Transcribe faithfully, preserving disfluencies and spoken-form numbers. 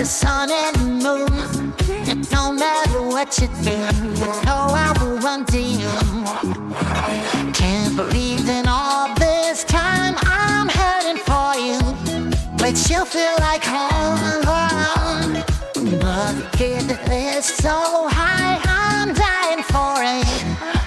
the sun and the moon. And no matter what you do, you know I will run to you. Can't believe in all this time I'm hurting for you, but you feel like home. But the kid is so high, I'm dying for it.